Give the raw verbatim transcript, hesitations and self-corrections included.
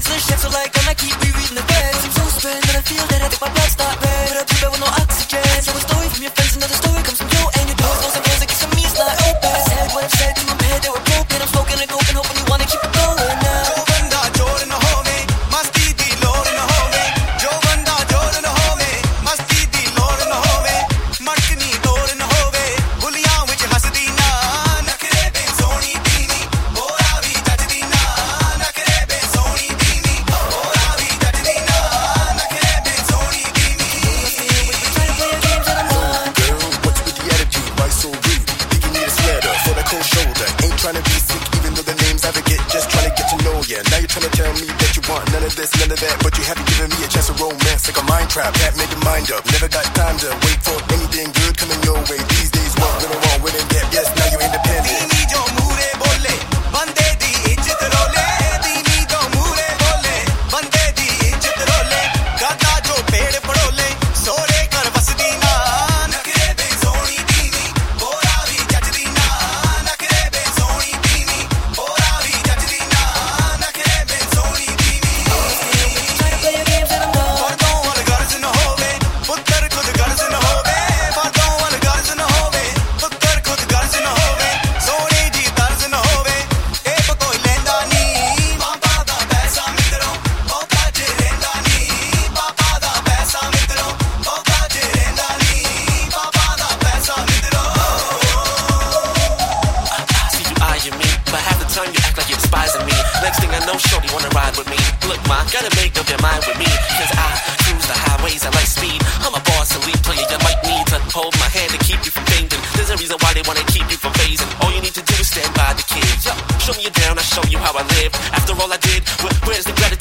friends and shit, so like when I keep rereading the bed, I'm so spent that I feel that I think my blood start red, but I do that with no oxygen. So a story from your friends, another story comes from you, and your doors close against it, from me it's not open. I said what I've said in my head, they were broken. I'm smoking and hoping, hoping you wanna keep it going now. जो बंदा जोर न होवे मस्ती दी लोड़ न होवे जो बंदा जोर न होवे मस्ती दी लोड़ न होवे मटकनी तोड़ न होवे बुलियां विच हसदी ना नखरे बे सोनी दीनी बोरा भी जजदी ना नखरे बे सोनी दीनी बोरा भी जजदी ना नखरे बे सोनी दीनी. Girl, what's with the attitude? Why so rude? Think you need a sweater for the cold shoulder. Ain't trying to be sick, even though the names I forget. Just trying to get to know ya. Now you're trying to tell me that you want none of this, none of that, but you haven't given me a chance to romance like a mind trap. Can't make your mind up. Never got time to wait for anything good coming your way. These days, what went wrong with it? Gap? Yes, now you're independent. दीनी जो मूरे बोले बंदे दी इज्जत रोले दीनी जो मूरे बोले बंदे दी इज्जत रोले गादा जो पेड़ पड़ोले सोरे कर बसदी ना नखरे बे सोनी दीनी बोरा भी जजदी ना नखरे बे सोनी दीनी बोरा भी जजदी ना नखरे बे सोनी दीनी. पर्दों वाल गर्ज न होवे पुत्तर खुद गर्ज न होवे पर्दों वाल गर्ज न होवे पुत्तर खुद गर्ज न होवे सोनी जी दर्ज न होवे ए तो कोई लेंदा नी पापा दा पैसा मित्रों ओ काजे लेंदा नी पापा दा पैसा मित्रों ओ काजे लेंदा नी पापा दा पैसा मित्रों. See you eyeing me, but half the time you act like you're despising me. Next thing I know, shorty wanna ride with me. Look, ma, gotta make up your mind with me, cause I cruise the highways, I like speed. I'm a boss, elite player, you might need to hold my hand to keep you from fainting. There's a reason why they wanna keep you from phasing. All you need to do is stand by the kids. Yo, show me you down, I show you how I live. After all I did, where, where's the gratitude?